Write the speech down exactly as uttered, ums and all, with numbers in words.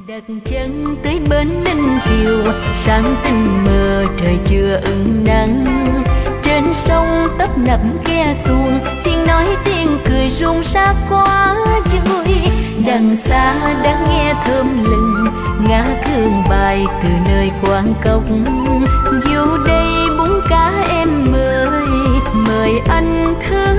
đặt chân tới bến Ninh Kiều, sáng tinh mờ trời chưa ửng nắng. Trên sông tấp nập ghe tuồng, tiếng nói tiếng cười rung rác quá vui. Đằng xa đã nghe thơm lừng ngã thương bài từ nơi quán cốc. Dù đây bún cá em mời, mời anh thương